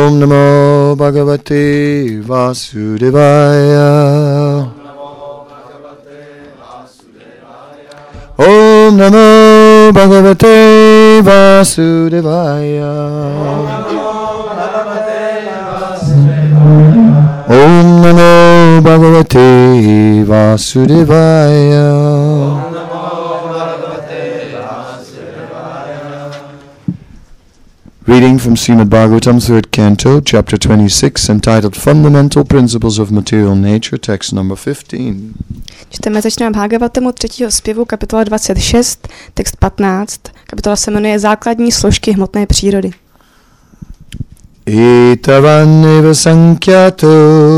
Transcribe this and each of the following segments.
Om Namo Bhagavate Vasudevaya. Om Namo Bhagavate Vasudevaya. Om Namo Bhagavate Vasudevaya. Reading from Srimad Bhagavatam, 3rd Canto, Chapter 26, entitled Fundamental Principles of Material Nature, text number 15. Čteme ze Srimad Bhagavatamu 3. zpěvu, kapitola 26, text 15. Kapitola se jmenuje Základní složky hmotné přírody. Etavaneva sankyato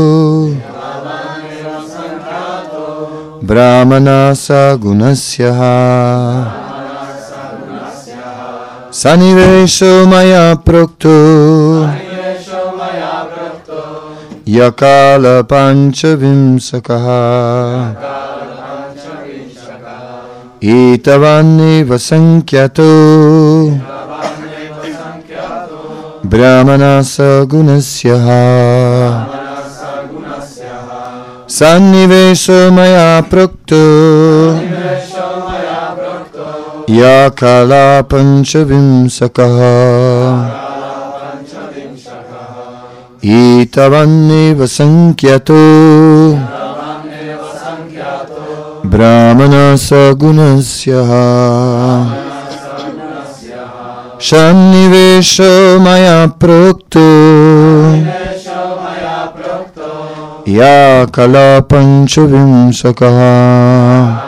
brahmanasa gunasyaha sanivesho maya prokto yakala panchavimsakaha etavaneva sankyato brahmanasa gunasyaha sannivesho maya prokto yakala panchavimsakaha etavanneva sankyato brahmanasa gunasyaha sannivesho maya prokto yakala panchavimsakaha.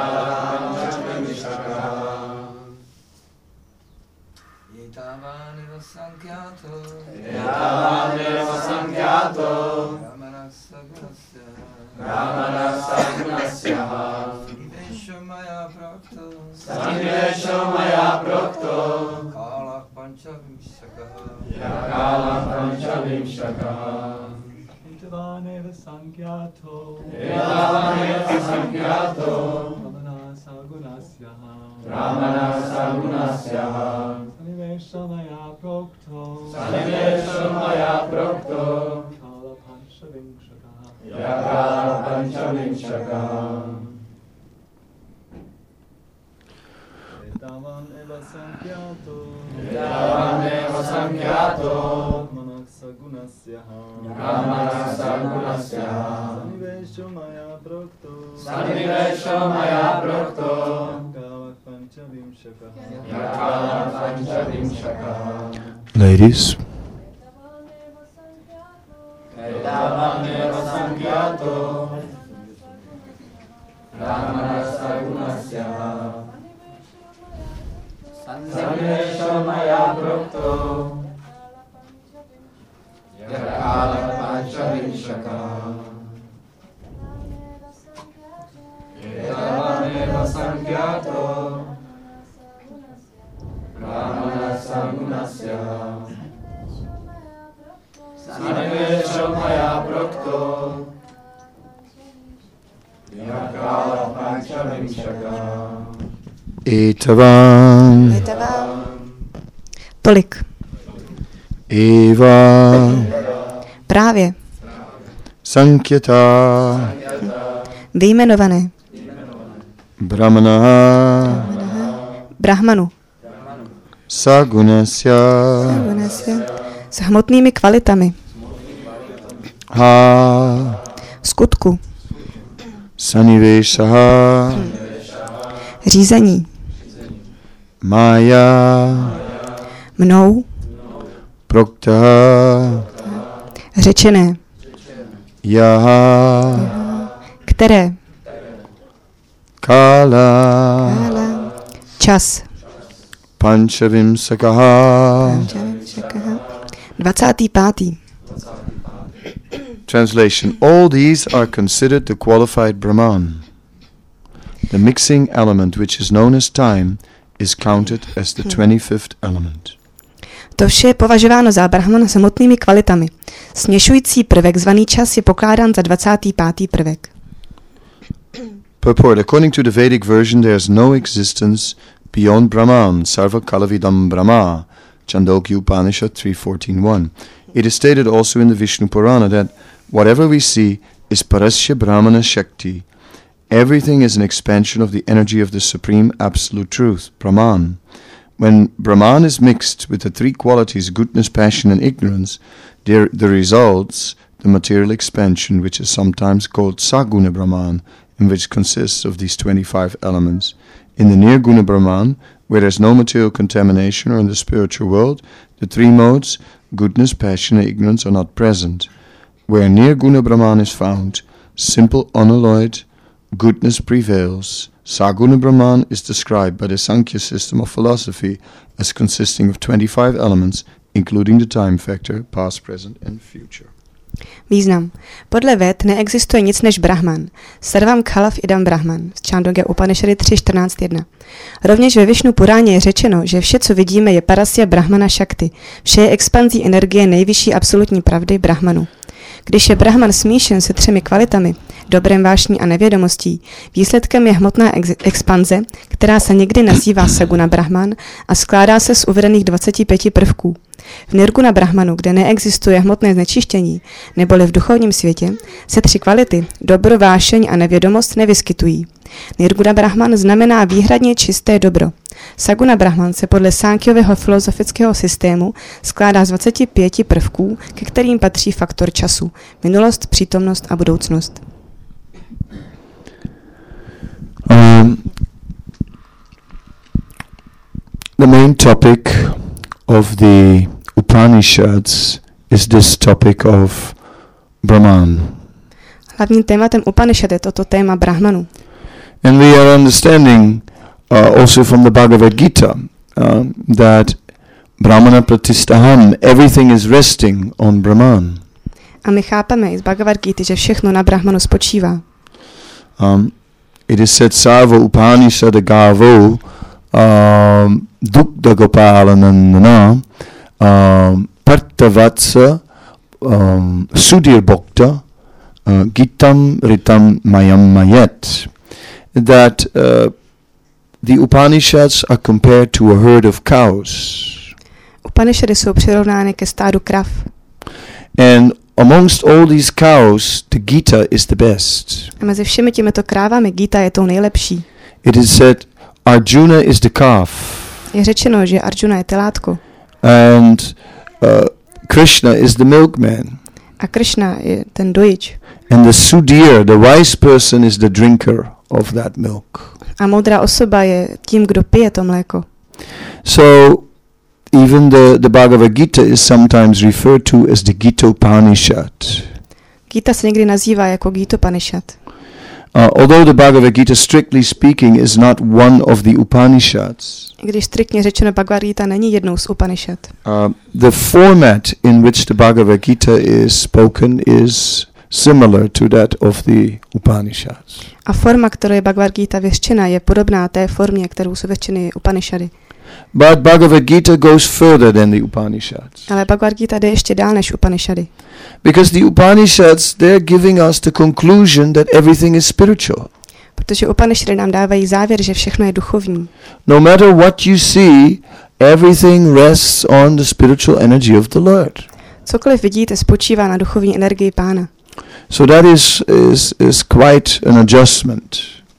Ladies, Etavam. Tolik. Eva. Právě. Sankyata. Vyjmenované. Brahmana. Brahmanu. Sagunasya. S hmotnými kvalitami. Ha. Skutku. Saniveshaha. Řízení. Maya. Mnou. Proktaha. Řečené. Yaha. Které. Kala. Čas. Panchavimsakaha. 25. Translation. All these are considered the qualified Brahman. The mixing element, which is known as time, is counted as the 25th element. To vše je považováno za Brahmana s hmotnými kvalitami. Směšující prvek zvaný čas je pokládán za 25. prvek. Purport. According to the Vedic version, there is no existence beyond Brahman, Sarva Kalavidam Brahma, Chandogya Upanishad 3.14.1. It is stated also in the Vishnu Purana that whatever we see is Parasya Brahmana Shakti. Everything is an expansion of the energy of the Supreme Absolute Truth, Brahman. When Brahman is mixed with the three qualities, goodness, passion and ignorance, there results the material expansion, which is sometimes called Saguna Brahman, and which consists of these 25 elements. In the Nirguna Brahman, where there is no material contamination, or in the spiritual world, the three modes, goodness, passion and ignorance, are not present. Where Nirguna Brahman is found, simple unalloyed goodness prevails. Saguna Brahman is described by the Sankhya system of philosophy as consisting of 25 elements, including the time factor, past, present and future. Význam. Podle Ved neexistuje nic než Brahman. Sarvam Khalaf idam Brahman. Z Čándogya Upanishady 3.14.1. Rovněž ve Višnu Puráně je řečeno, že vše, co vidíme, je Parasya Brahmana Shakti. Vše je expanzí energie nejvyšší absolutní pravdy Brahmanu. Když je Brahman smíšen se třemi kvalitami, dobrem, vášní a nevědomostí, výsledkem je hmotná expanze, která se někdy nazývá Saguna Brahman a skládá se z uvedených 25 prvků. V Nirguna Brahmanu, kde neexistuje hmotné znečištění, neboli v duchovním světě, se tři kvality, dobro, vášeň a nevědomost, nevyskytují. Nirguna Brahman znamená výhradně čisté dobro. Saguna Brahman se podle Sánkhyového filozofického systému skládá z 25 prvků, ke kterým patří faktor času, minulost, přítomnost a budoucnost. The main topic of the Upanishads is this topic of Brahman. Hlavním tématem Upanishad je toto téma Brahmanu. And we are understanding also from the Bhagavad Gita that Brahmana Pratistaham, everything is resting on Brahman. A my chápeme i z Bhagavad Gita, že všechno na Brahmanu spočívá. It is said Sarva Upanishad Gavo Dukta Gopalanandana Partavatsa Sudhir Bhokta Gitam Ritam Mayam Mayet. That the Upanishads are compared to a herd of cows. Upanishady jsou přirovnány ke stádu krav. And amongst all these cows, the Gita is the best. A mezi všemi těmito krávami Gita je tou nejlepší. It is said Arjuna is the calf. Je řečeno, že Arjuna je telátko. And Krishna is the milkman. A Krishna je ten dojič. And the Sudhir, the wise person, is the drinker of that milk. A moudrá osoba je tím, kdo pije to mléko. So even the Bhagavad Gita is sometimes referred to as the Gita-Upanishad. Gita se někdy nazývá jako Gita-Upanishad. Although the Bhagavad Gita, strictly speaking, is not one of the Upanishads. Když striktně řečeno Bhagavad Gita není jednou z Upanishad. The format in which the Bhagavad Gita is spoken is similar to that of the Upanishads. A forma, kterou je Bhagavad Gita vyřčena, je podobná té formě, kterou jsou vyřčeny Upanishady. But Bhagavad Gita goes further than the Upanishads. Ale Bhagavad Gita jde ještě dál než Upanishady. Because the Upanishads, they're giving us the conclusion that everything is spiritual. Protože Upanishady nám dávají závěr, že všechno je duchovní. No matter what you see, everything rests on the spiritual energy of the Lord. Cokoliv vidíte, spočívá na duchovní energii Pána. So that is quite an adjustment.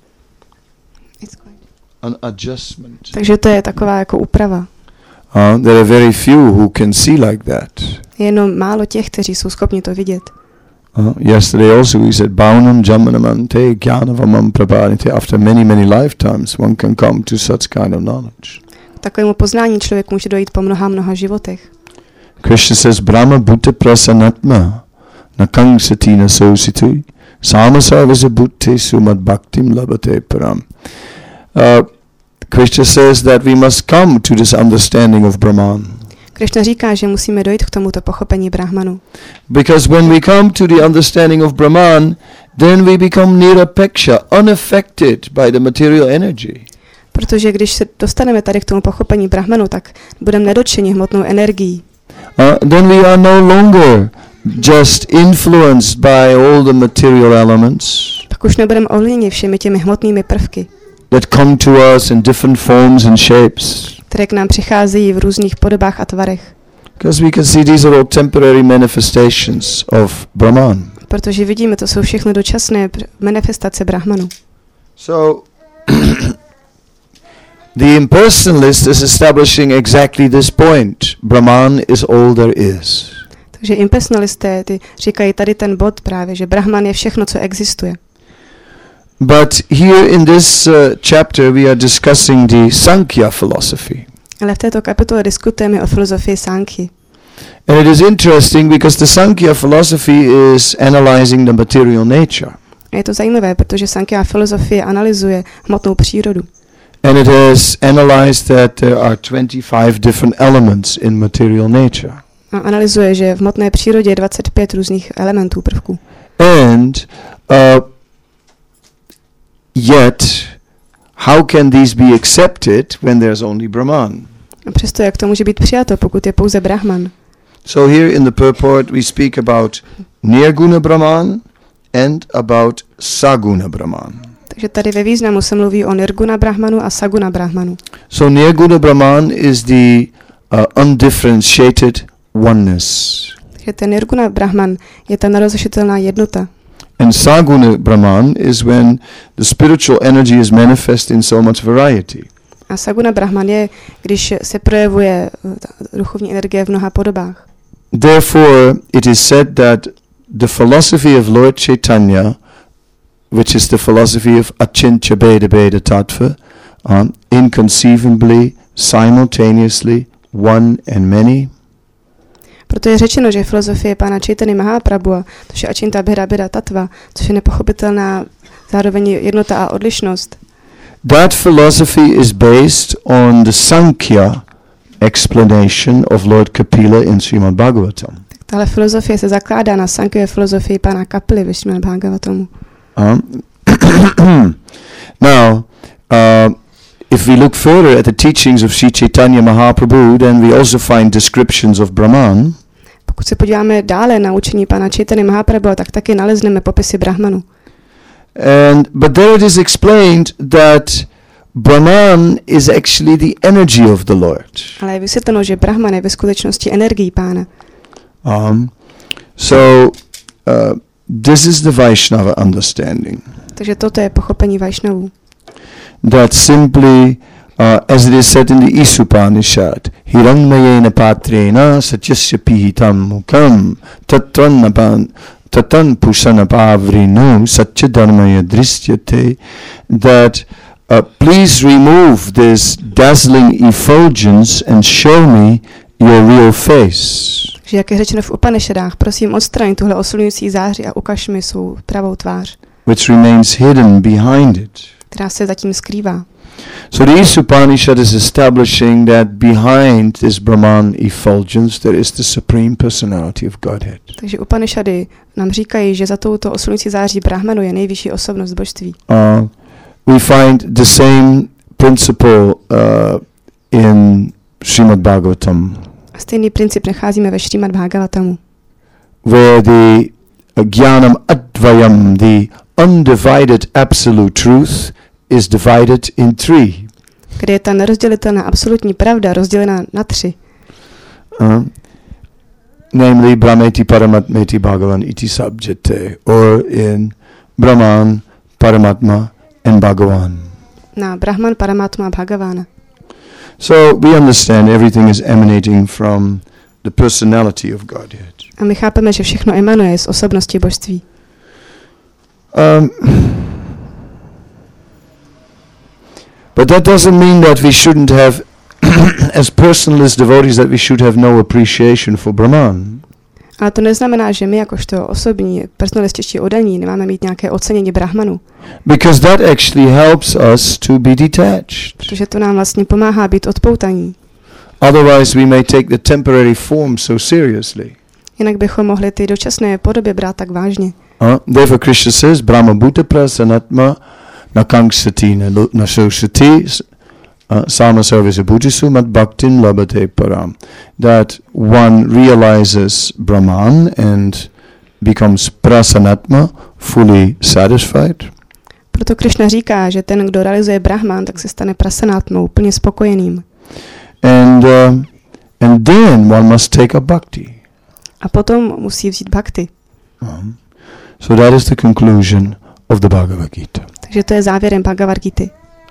An adjustment. Takže to je taková jako úprava. There are very few who can see like that. Je jenom málo těch, kteří jsou schopni to vidět. Yesterday also we said Baunam Jamanamante Jnanavamam Prabhanite. After many lifetimes one can come to such kind of knowledge. Takovému poznání člověk může dojít po mnoha životech. Krishna says Brahma Bhuta Prasanatma Nakang Satina Sositu Samasarvasa Bhutte Sumad Bhaktim Labate Param. Krishna says that we must come to this understanding of Brahman. Krishna říká, že musíme dojít k tomuto pochopení Brahmanu. Because when we come to the understanding of Brahman, then we become nirapeksha, unaffected by the material energy. Protože když se dostaneme tady k tomu pochopení Brahmanu, tak budeme nedotčeni hmotnou energií. Then we are no longer just influenced by all the material elements. Pak už nebudeme ovlivněni všemi těmi hmotnými prvky, that come to us in different forms and shapes. které k nám přicházejí v různých podobách a tvarech. Because we can see these are all temporary manifestations of Brahman. Protože vidíme, to jsou všechno dočasné manifestace Brahmanu. So the impersonalist is establishing exactly this point. Brahman is all there is. Takže impersonalisté ty říkají tady ten bod právě, že Brahman je všechno, co existuje. But here in this chapter we are discussing the Sankhya philosophy. Ale v této kapitole diskutujeme o filozofii Sankhy. And it is interesting because the Sankhya philosophy is analyzing the material nature. A je to zajímavé, protože Sankhya filozofie analyzuje hmotnou přírodu. And it has analyzed that there are 25 different elements in material nature. A analyzuje, že v hmotné přírodě je 25 různých elementů, prvků. And yet, how can these be accepted when there's only Brahman? A přesto, jak to může být přijato, pokud je pouze Brahman? So here in the purport we speak about Nirguna Brahman and about Saguna Brahman. Takže tady ve významu se mluví o Nirguna Brahmanu a Saguna Brahmanu. So Nirguna Brahman is the undifferentiated oneness. Takže ten Nirguna Brahman je ta nerozlišitelná jednota. And Saguna Brahman is when the spiritual energy is manifest in so much variety. A Saguna Brahman je, když se projevuje duchovní energie v mnoha podobách. Therefore, it is said that the philosophy of Lord Chaitanya, which is the philosophy of Achintya Bheda Bheda Tattva, inconceivably, simultaneously, one and many. Proto je řečeno, že filozofie pána Chaitanya Mahaprabhu, což je Achintya Bheda Bheda Tattva, což je nepochopitelná zároveň jednota a odlišnost. That philosophy is based on the Sankhya explanation of Lord Kapila in Srimad Bhagavatam. Tahle filozofie se zakládá na Sankhya filozofii pána Kapily ve Srimad Bhagavatamu. Now, if we look further at the teachings of Sri Chaitanya Mahaprabhu, then we also find descriptions of Brahman. Pokud se podíváme dále na učení pána Chaitanya Mahaprabhu, tak taky nalezneme popisy Brahmanu. But there it is explained that Brahman is actually the energy of the Lord. Ale je vysvětleno, že Brahman je ve skutečnosti energií pána. This is the Vaishnava understanding. Takže toto je pochopení Vaishnavů. That simply, as it is said in the Isupanishad, Hiranyayena patrena satyasya pihitam mukam tatan pusanapavrinu satyadharmaya drishyate, that please remove this dazzling effulgence and show me your real face. Že jak je řečeno v Upanishadách, prosím odstraň tuhle osluňující záři a ukaž mi svou pravou tvář. Which remains hidden behind it. Která se zatím skrývá. So the Isupanishad is establishing that behind this Brahman effulgence there is the Supreme Personality of Godhead. Takže Upanishady nám říkají, že za touto osluňující září Brahmanu je nejvyšší osobnost božství. We find the same principle in Srimad Bhagavatam. A stejný princip nacházíme ve Srimad Bhagavatamu. Where the Jnanam Advayam, the undivided absolute truth, is divided in three. Kde je ta nerozdělitelná absolutní pravda rozdělena na tři. Namely Brahmeti Paramatmeti Bhagavan iti subjecte, or in Brahman, Paramatma and Bhagavan. Na Brahman, Paramatma a Bhagavana. So we understand everything is emanating from the personality of Godhead. A my chápeme, že všechno emanuje z osobnosti božství. But that doesn't mean that we shouldn't have, as personalist devotees, that we should have no appreciation for Brahman. Ale to neznamená, že my jakožto osobní personalističtí oddaní nemáme mít nějaké ocenění Brahmanu. Because that actually helps us to be detached. Protože to nám vlastně pomáhá být odpoutaní. Otherwise we may take the temporary form so seriously. Jinak bychom mohli ty dočasné podoby brát tak vážně. Therefore Krishna says, Brahma bhuta prasanatma nakangsati nashosati sama service bhujisu mat bhaktin labate param. That one realizes Brahman and becomes prasanatma, fully satisfied. Proto Krishna říká, že ten, kdo realizuje Brahman, tak se stane prasanatmou, plně spokojeným. And And then one must take up bhakti. A potom musí vzít bhakti. So that is the conclusion of the Bhagavad Gita. Takže to je závěrem Bhagavad Gity.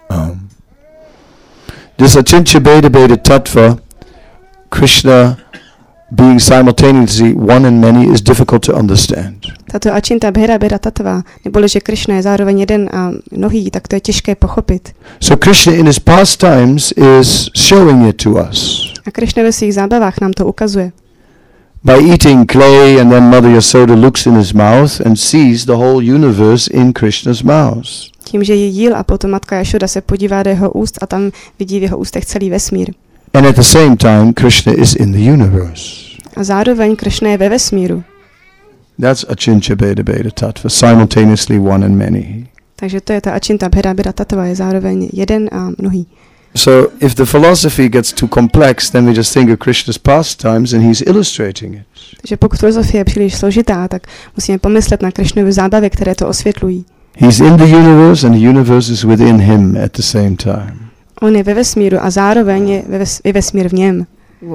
This Achintya Bheda Bheda Tattva, Krishna being simultaneously one and many, is difficult to understand. Tato Achintya Bheda Bheda Tattva, neboli že Krishna je zároveň jeden a mnohý, tak to je těžké pochopit. So Krishna in his pastimes is showing it to us. A Krishna ve svých zábavách nám to ukazuje. By eating clay, and then Mother Yasoda looks in his mouth and sees the whole universe in Krishna's mouth. Tím, že jíl a potom matka Jašoda se podívá do jeho úst a tam vidí v jeho ústech celý vesmír. And at the same time, Krishna is in the universe. A zároveň Krishna je ve vesmíru. That's Achintya Bheda Bheda Tattva, simultaneously one and many. Takže to je ta Achintya Bheda Bheda Tattva, je zároveň jeden a mnohý. So if the philosophy gets too complex, then we just think of Krishna's pastimes and he's illustrating it. Takže pokud filozofie je příliš složitá, tak musíme pomyslet na Krishnovy zábavy, které to osvětlují. He's in the universe and the universe is within him at the same time. On je ve vesmíru a zároveň je vesmír v něm.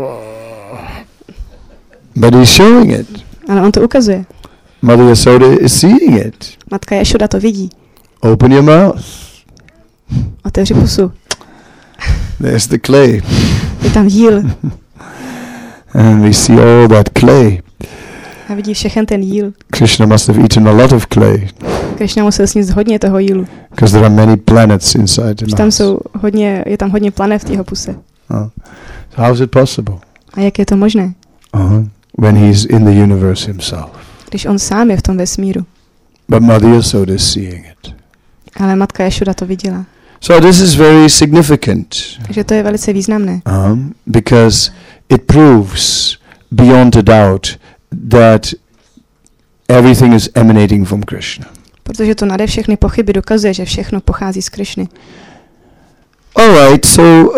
But he's showing it. Ale on to ukazuje. Mother Yasoda is seeing it. Matka Jašoda to vidí. Open your mouth. Otevři pusu. There's the clay. Je tam jíl. And we see all that clay. A vidí všechen ten jíl. Krishna must have eaten a lot of clay. Krishna musel sníst hodně toho jílu. Because there are many planets inside the Tam mouth. je tam hodně planet v jeho puse. So how is it possible? A jak je to možné? When he's in the universe himself. Když on sám je v tom vesmíru. But Mother Yasoda is seeing it. Ale matka Jašoda to viděla. So this is very significant. Takže to je velice významné. Because it proves beyond a doubt that everything is emanating from Krishna. Protože to nade všechny pochyby dokazuje, že všechno pochází z Krishny. All right, so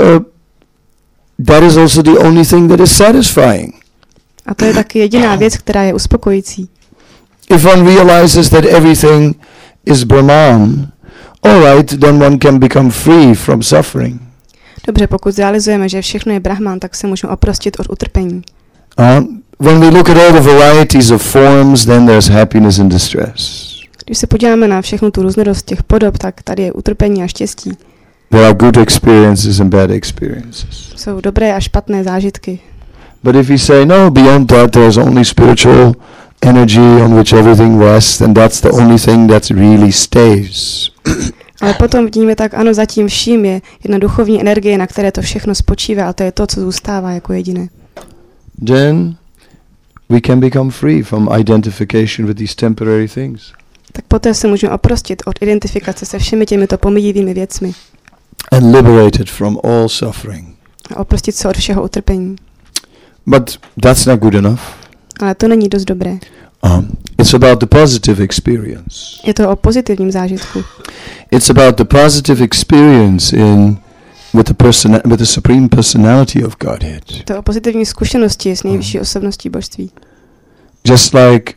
that is also the only thing that is satisfying. A to je taky jediná věc, která je uspokojící. If one realizes that everything is Brahman, all right, then one can become free from suffering. Dobře, pokud realizujeme, že všechno je Brahman, tak se můžeme oprostit od utrpení. When we look at all the varieties of forms, then there's happiness and distress. Když se podíváme na všechnu tu různorodost těch podob, tak tady je utrpení a štěstí. There are good experiences and bad experiences. Jsou dobré a špatné zážitky. But if we say, no, beyond that there's only spiritual energy on which everything rests, and that's the only thing that really stays. Ale potom vidíme tak, ano, zatím vším je jedna duchovní energie, na které to všechno spočívá, a to je to, co zůstává jako jediné. Then we can become free from identification with these temporary things. Tak poté se můžeme oprostit od identifikace se všemi těmito pomíjivými věcmi. And liberated from all suffering. A oprostit se od všeho utrpení. But that's not good enough. Ale to není dost dobré. It's about the positive experience. Je to o pozitivním zážitku. It's about the positive experience with the supreme personality of Godhead. To je o pozitivní zkušenosti s nejvyšší osobností božství. Just like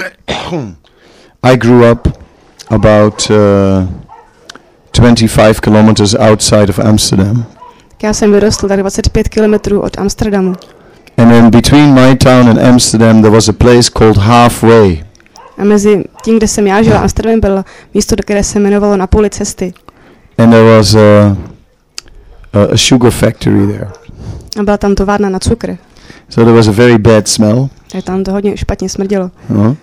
I grew up about 25 kilometers outside of Amsterdam. Já jsem vyrostl tak 25 kilometrů od Amsterdamu. And then between my town and Amsterdam there was a place called Halfway. A mezi tím, kde jsem já žil, Amsterdam bylo místo, které se jmenovalo Na půli cesty. And there was a sugar factory there. A byla tam továrna na cukr. So there was a very bad smell. Tak tam to hodně špatně smrdělo.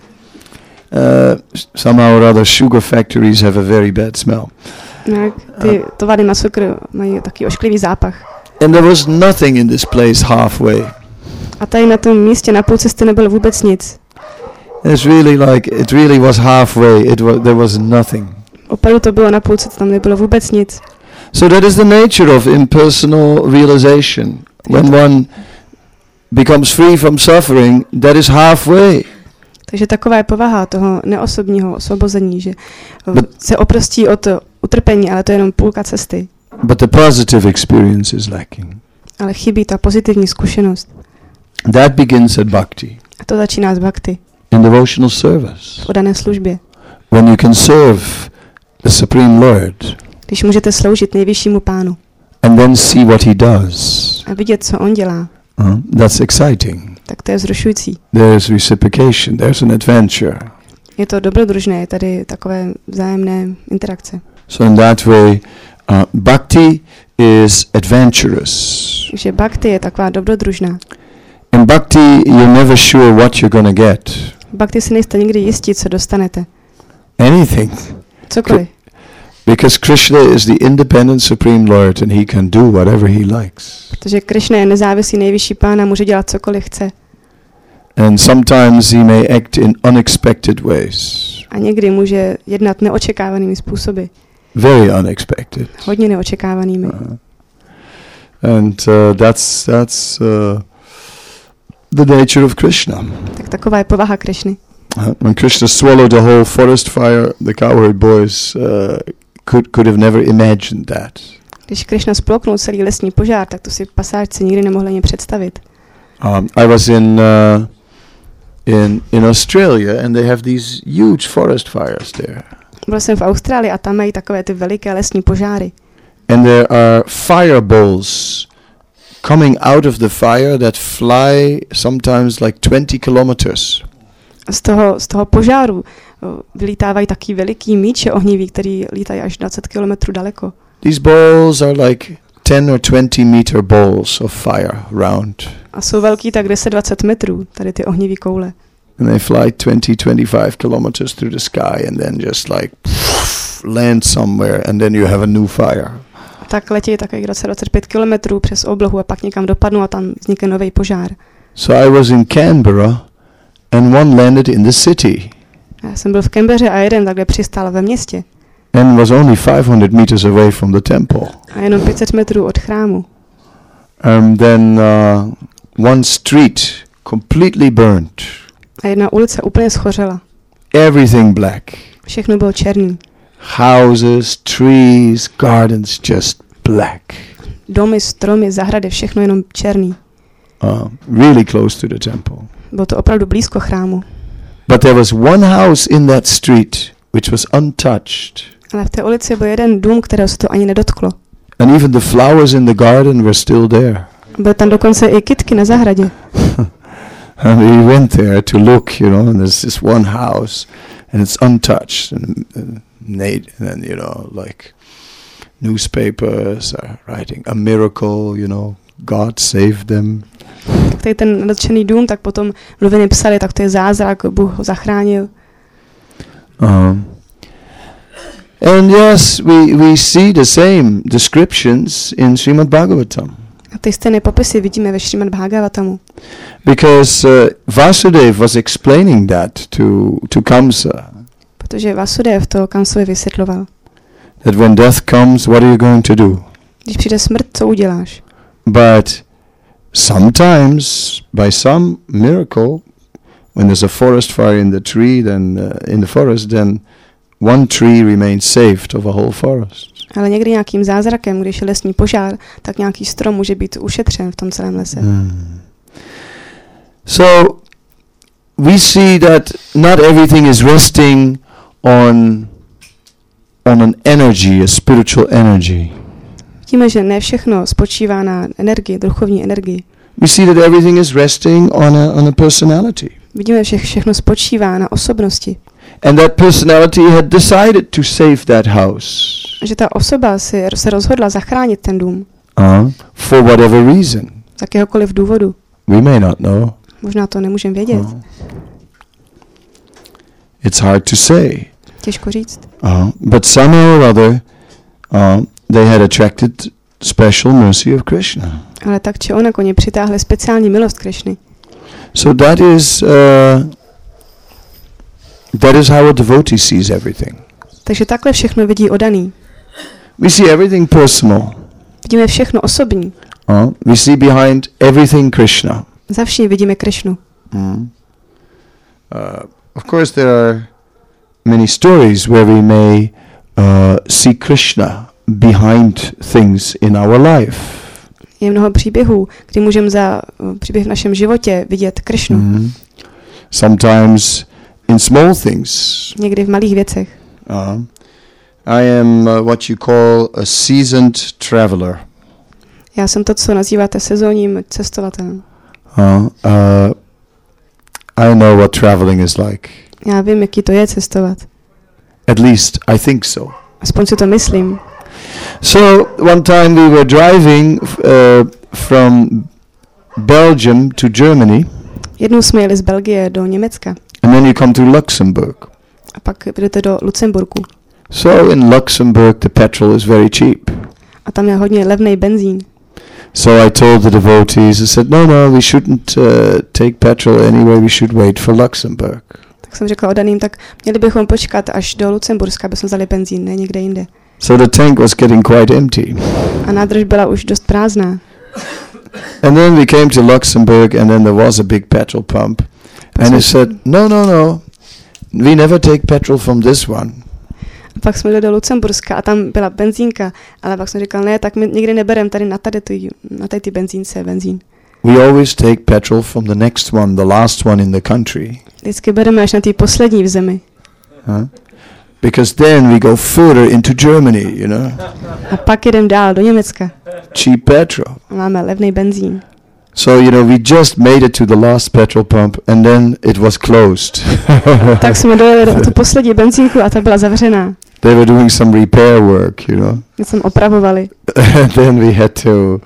Somehow or other sugar factories have a very bad smell. Ty továrny na cukr mají takový ošklivý zápach. And there was nothing in this place Halfway. A tady na tom místě na půl cesty nebylo vůbec nic. It really was halfway. There was nothing. Opravdu to bylo na půl cesty, tam nebylo vůbec nic. So that is the nature of impersonal realization. When one becomes free from suffering, that is halfway. Takže taková je povaha toho neosobního osvobození, že se oprostí od utrpení, ale to je jenom půlka cesty. But the positive experience is lacking. Ale chybí ta pozitivní zkušenost. That begins at bhakti. A to začíná z bhakti. In devotional service. V oddané službě. When you can serve the Supreme Lord. Když můžete sloužit nejvyššímu pánu. And then see what he does. A vidět, co on dělá. That's exciting. Tak to je vzrušující. There's reciprocation, there's an adventure. Je to dobrodružné, je tady takové vzájemné interakce. So in that way, bhakti is adventurous. Takže bhakti je taková dobrodružná. In bhakti, you're never sure what you're going to get. Bhakti si nejste nikdy jistí, co dostanete. Anything. Cokoliv. Because Krishna is the independent supreme lord and he can do whatever he likes. Protože Krishna je nezávislý nejvyšší pán a může dělat cokoliv chce. And sometimes he may act in unexpected ways. A někdy může jednat neočekávanými způsoby. Very unexpected. Hodně neočekávanými. And that's the nature of Krishna. Tak taková je povaha Krishny. When Krishna swallowed the whole forest fire, the cowherd boys could have never imagined that. Když Krishna sploknul celý lesní požár, tak to si pasážci nikdy nemohli ani představit. I was in Australia and they have these huge forest fires there. Byl jsem v Austrálii a tam mají takové ty veliké lesní požáry. And there are fireballs coming out of the fire that fly sometimes like 20 kilometers. Z toho požáru vylítávají taky veliký míče ohnivý, který lítají až 20 kilometrů daleko. These balls are like 10 or 20 meter balls of fire round. A jsou velký tak 10-20 metrů, tady ty ohnivý koule. And they fly 20-25 kilometers through the sky and then just like land somewhere and then you have a new fire. Tak letí takových 20-25 kilometrů přes oblohu a pak někam dopadnou a tam vznikne nový požár. So I was in Canberra and one landed in the city. Já jsem byl v Canberře a jeden takhle přistál ve městě. And was only 500 meters away from the temple. A jenom 500 metrů od chrámu. Then one street completely burnt. A jedna ulice úplně schořela. Everything black. Všechno bylo černý. Houses, trees, gardens, just black. Domy, stromy, zahrady, všechno jenom černý. Really close to the temple. Bylo to opravdu blízko chrámu. But there was one house in that street which was untouched. Ale v té ulici byl jeden dům, kterého se to ani nedotklo. And even the flowers in the garden were still there. Byly tam dokonce i kytky na zahradě. And we went there to look, you know, and there's this one house and it's untouched and then you know, like newspapers are writing a miracle, you know, God saved them. Tak tady ten dotčený dům, tak potom noviny psali, tak to je zázrak, Bůh ho zachránil. And yes, we see the same descriptions in Srimad Bhagavatam. A ty stejné popisy vidíme ve Srimad Bhagavatamu. Because Vasudev was explaining that to Kamsa. Protože Vasudev to Kamsovi vysvětloval. That when death comes, what are you going to do? Když přijde smrt, co uděláš? But sometimes, by some miracle, when there's a forest fire in the tree, then in the forest, then one tree remains saved of a whole forest. Ale někdy nějakým zázrakem, když je lesní požár, tak nějaký strom může být ušetřen v tom celém lese. So we see that not everything is resting on an energy, a spiritual energy. Vidíme, že ne všechno spočívá na energii, duchovní energii. We see that everything is resting on a personality. Vidíme, že všechno spočívá na osobnosti. And that personality had decided to save that house. Že ta osoba se rozhodla zachránit ten dům. For whatever reason. Z jakéhokoliv důvodu. We may not know. Možná to nemůžeme vědět. It's hard to say. Těžko říct. But somehow or other, they had attracted special mercy of Krishna. Ale tak či onak oni přitáhli speciální milost Krishny. So that is how a devotee sees everything. Takže takhle všechno vidí odaný. We see everything personal. Vidíme všechno osobní. We see behind everything Krishna. Za vším vidíme Krishnu. Of course there are many stories where we may see Krishna behind things in our life. Je mnoho příběhů, kdy můžeme za příběh v našem životě vidět Krishnu. Sometimes in small things. Někdy v malých věcech. I am what you call a seasoned traveler. Já jsem to, co nazýváte sezónním cestovatelem. I know what traveling is like. Já vím, jaký to je cestovat. At least I think so. Aspoň si to myslím. So one time we were driving from Belgium to Germany. Jednou jsme jeli z Belgie do Německa. And then you come to Luxembourg. A pak jdete do Lucemburku. So in Luxembourg the petrol is very cheap. A tam je hodně levný benzín. So I told the devotees, I said, no, we shouldn't take petrol anyway, we should wait for Luxembourg. Tak jsem řekla odaným, tak měli bychom počkat až do Lucemburska, aby jsme vzali benzín, ne někde jinde. So the tank was getting quite empty. A nádrž byla už dost prázdná. And then we came to Luxembourg and then there was a big petrol pump. And he said, no, we never take petrol from this one. A pak jsme jeli do Lucemburska a tam byla benzínka, ale pak jsem říkal, ne, tak my nikdy nebereme tady na ty benzínce benzín. We always take petrol from the next one, the last one in the country. Vždycky bereme až na ty poslední v zemi. Because then we go further into Germany, you know. A pak jdeme dál do Německa. Cheap petrol. Máme levný benzín. So, you know, we just made it to the last petrol pump and then it was closed. Tak jsme dojeli do tu poslední benzínku a ta byla zavřená. They were doing some repair work, you know. My jsme opravovali. And then we had to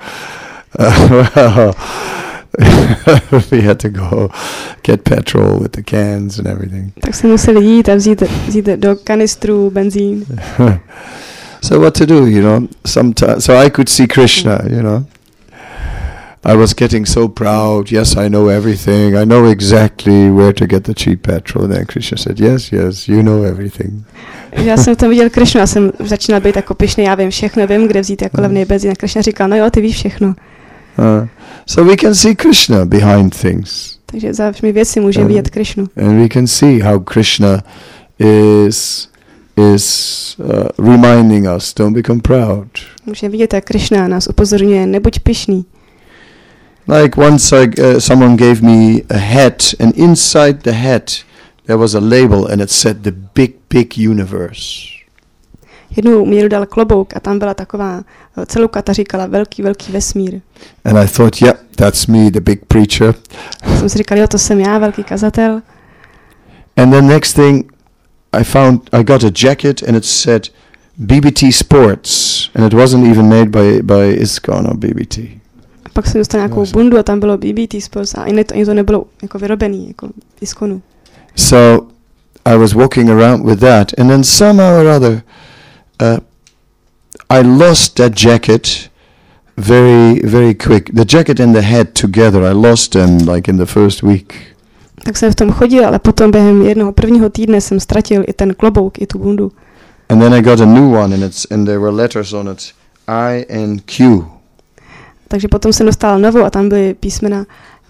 we had to go get petrol with the cans and everything. Tak jsme museli jít a vzít do kanistrů benzín. So what to do, you know? Sometimes, so I could see Krishna, you know. I was getting so proud. Yes, I know everything. I know exactly where to get the cheap petrol. And then Krishna said, yes, you know everything. Já jsem tam viděl Krishnu a jsem začínal být jako pyšný. Já vím všechno, vím, kde vzít jako levný benzín. A Krishna říkal, no jo, ty víš všechno. So we can see Krishna behind things. Takže za všemi věci můžeme vidět Krishnu. And we can see how Krishna is reminding us, don't become proud. Můžeme vidět, jak Krishna nás upozorňuje, nebuď pyšný. Like once someone gave me a hat, and inside the hat there was a label and it said the big universe. Jednou mi dal klobouk a tam byla taková celulka, ta říkala velký vesmír. And I thought, yeah, that's me, the big preacher. A jsem si říkal, jo, to jsem já, velký kazatel. And then next thing I got a jacket and it said BBT Sports and it wasn't even made by ISKCON or BBT. A pak jsem dostal nějakou bundu a tam bylo BBT Sports a ani to nebylo jako vyrobený, jako v ISKCONu. So I was walking around with that and then somehow or other I lost that jacket very quick. The jacket and the hat together, I lost them like in the first week. Tak jsem v tom chodil, ale potom během prvního týdne jsem ztratil i ten klobouk, i tu bundu. And then I got a new one and there were letters on it, I and Q. Takže potom jsem dostal novou a tam byly písmena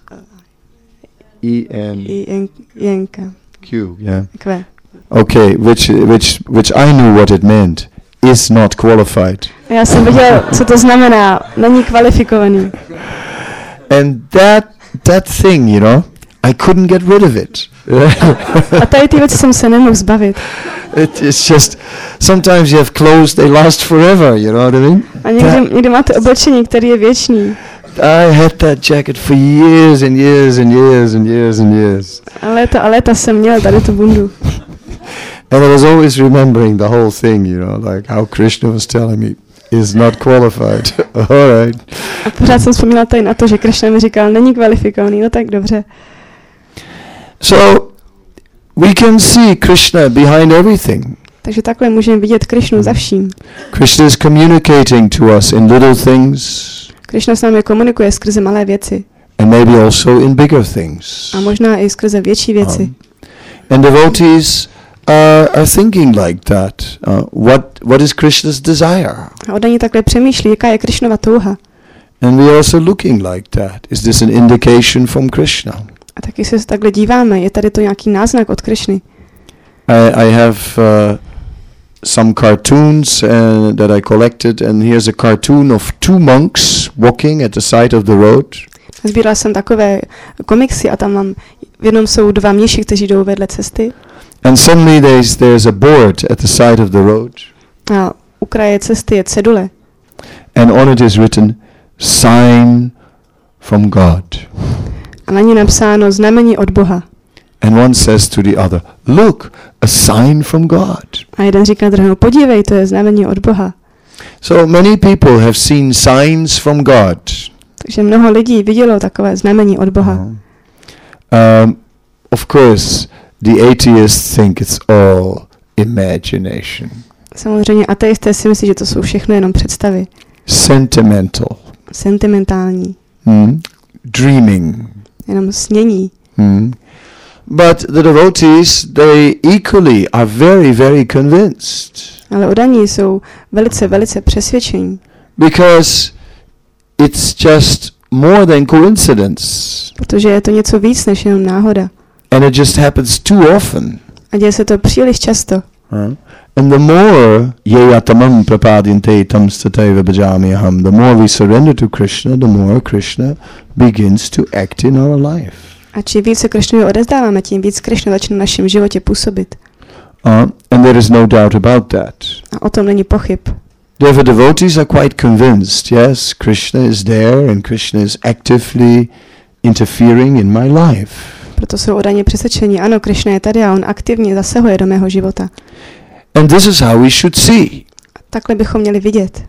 E-N Q, yeah. Q. Okay, which I knew what it meant. Is not qualified. Já jsem věděl, co to znamená, není kvalifikovaný. And that thing, you know, I couldn't get rid of it. A tady ty věci jsem se nemohl zbavit. It's just sometimes you have clothes, they last forever, you know what I mean? A někdy máte oblečení, který je věčný. I had that jacket for years and years and years and years and years. A léta jsem měl tady tu bundu. And I was always remembering the whole thing, you know, like how Krishna was telling me, is not qualified. All right. A pořád jsem vzpomínal tady na to, že Krishna mi říkal, není kvalifikovaný, no tak dobře. So, we can see Krishna behind everything. Takže takhle můžeme vidět Krishnu za vším. Krishna is communicating to us in little things. Krishna s námi komunikuje skrze malé věci. And maybe also in bigger things. A možná i skrze větší věci. And devotees are thinking like that. What is Krishna's desire? A oddaní takhle přemýšlí, jaká je Krishnova touha. And we are also looking like that. Is this an indication from Krishna? A taky se takhle díváme, je tady to nějaký náznak od Krishny. I have some cartoons that I collected, and here's a cartoon of two monks walking at the side of the road. Sbíral jsem takové komiksy a tam mám, v jednom jsou dva mniši, kteří jdou vedle cesty. And suddenly there's a board at the side of the road. A u kraje cesty je cedule. And on it is written, sign from God. A na ní napsáno znamení od Boha. And one says to the other, look, a sign from God. A jeden říká druhému, podívej, to je znamení od Boha. So many people have seen signs from God. Takže mnoho lidí vidělo takové znamení od Boha. Of course, the atheists think it's all imagination. Samozřejmě ateisté si myslí, že to jsou všechno jenom představy. Sentimental. Sentimentální. Dreaming. Jenom snění. But the devotees, they equally are very, very convinced. Ale oddaní jsou velice, velice přesvědčení. Because it's just more than coincidence. Protože je to něco víc než jenom náhoda. And it just happens too often. A děje se to příliš často. And the more yeyatamam prapadyante tam stataiva bhajamiham, the more we surrender to Krishna, the more Krishna begins to act in our life. A čím více Krishnovi odevzdáváme, tím víc Krishna začne v našem životě působit. And there is no doubt about that. A o tom není pochyb. Therefore, devotees are quite convinced, yes, Krishna is there and Krishna is actively interfering in my life. Proto jsou oddaně přesvědčení, ano, Krishna je tady a on aktivně zasahuje do mého života. And this is how we should see. Takhle bychom měli vidět.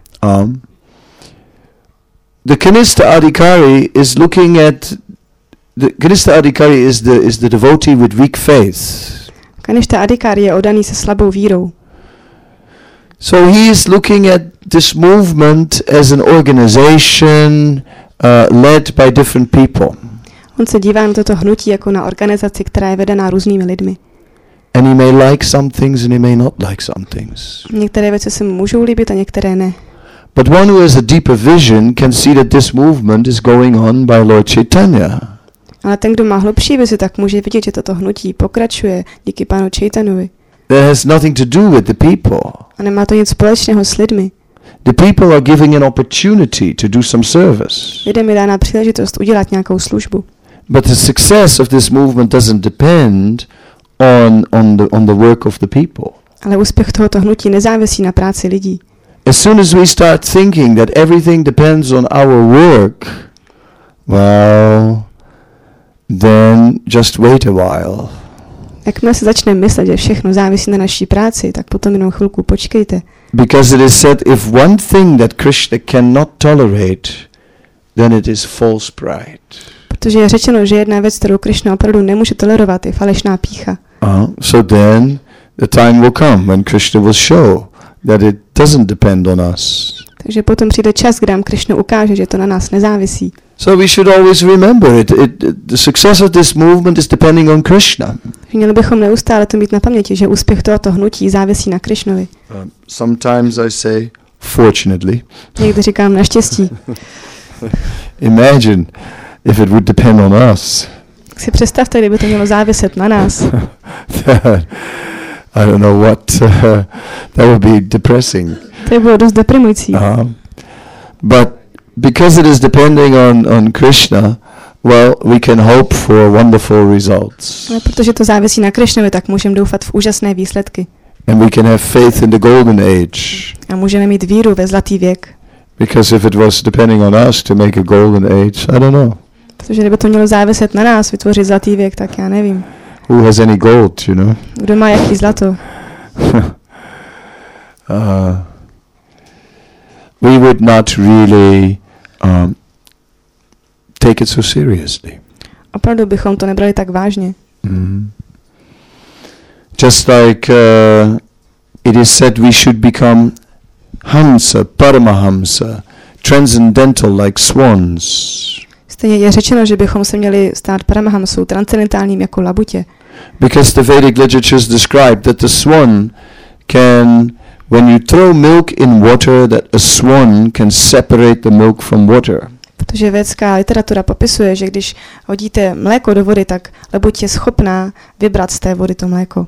The Kanistha Adhikari is looking at the Kanistha Adhikari is the devotee with weak faith. Kanishta Adhikari je oddaný se slabou vírou. So he is looking at this movement as an organization led by different people. On se dívá na toto hnutí jako na organizaci, která je vedená různými lidmi. And he may like some things and he may not like some things. Některé věci se mu můžou líbit a některé ne. But one who has a deeper vision can see that this movement is going on by Lord Chaitanya. Ale ten, kdo má hlubší vizi, tak může vidět, že toto hnutí pokračuje díky pánu Chaitanovi. That has nothing to do with the people. A nemá to nic společného s lidmi. The people are giving an opportunity to do some service. Lidem je dána příležitost udělat nějakou službu. But the success of this movement doesn't depend on the work of the people. Ale úspěch tohoto hnutí nezávisí na práci lidí. As soon as we start thinking that everything depends on our work, well, then just wait a while. Jakmile se začneme myslet, že všechno závisí na naší práci, tak potom jenom chvilku počkejte. Because it is said, if one thing that Krishna cannot tolerate, then it is false pride. Protože je řečeno, že jedna věc, kterou Krishna opravdu nemůže tolerovat, je falešná pýcha. So then the time will come when Krishna will show that it doesn't depend on us. Takže potom přijde čas, kdy nám Krishna ukáže, že to na nás nezávisí. So we should always remember the success of this movement is depending on Krishna. Měli bychom neustále to mít na paměti, že úspěch tohoto hnutí závisí na Krishnovi. Sometimes I say, fortunately. Někdy říkám naštěstí. Imagine if it would depend on us. Tak si představte, kdyby to mělo záviset na nás. I don't know what, that would be depressing. To by bylo dost deprimující. But because it is depending on Krishna, well, we can hope for wonderful results. Ale protože to závisí na Krishnovi, tak můžeme doufat v úžasné výsledky. And we can have faith in the golden age. A můžeme mít víru ve zlatý věk. Because if it was depending on us to make a golden age, I don't know. Protože kdyby to mělo záviset na nás vytvořit zlatý věk, tak já nevím. Who has any gold, you know? Kdo má jaký zlato? We would not really take it so seriously. Opravdu bychom to nebrali tak vážně. Just like it is said we should become Hamsa, Paramahamsa, transcendental like swans. Stejně je řečeno, že bychom se měli stát Paramahamsou, transcendentálním jako labutě. Because the Vedic literatures describe that the swan can, when you throw milk in water, that a swan can separate the milk from water. Protože vědecká literatura popisuje, že když hodíte mléko do vody, tak labuť je schopná vybrat z té vody to mléko.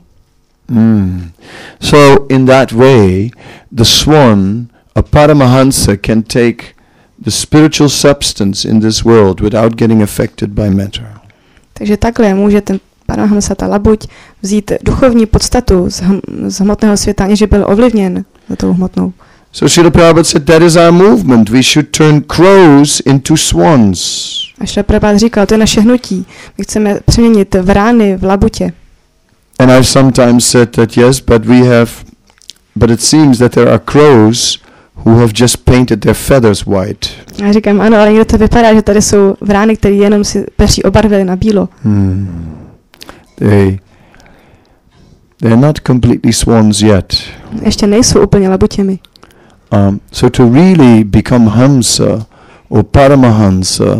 So in that way, the swan, a Paramahansa, can take the spiritual substance in this world without getting affected by matter. Takže takhle může ten Paramahamsa, ta labuť, vzít duchovní podstatu z hmotného světa, aniž byl ovlivněn tou hmotnou. So Srila Prabhupada said that is our movement. We should turn crows into swans. A Srila Prabhupada říkal, to je naše hnutí. My chceme přeměnit vrány v labutě. And I've sometimes said that yes, but it seems that there are crows who have just painted their feathers white. Já říkám, ano, ale někdo to vypadá, že tady jsou vrány, které jenom si peří obarvily na bílo. They're not completely swans yet. Ještě nejsou úplně labutěmi. So to really become Hamsa or Paramahansa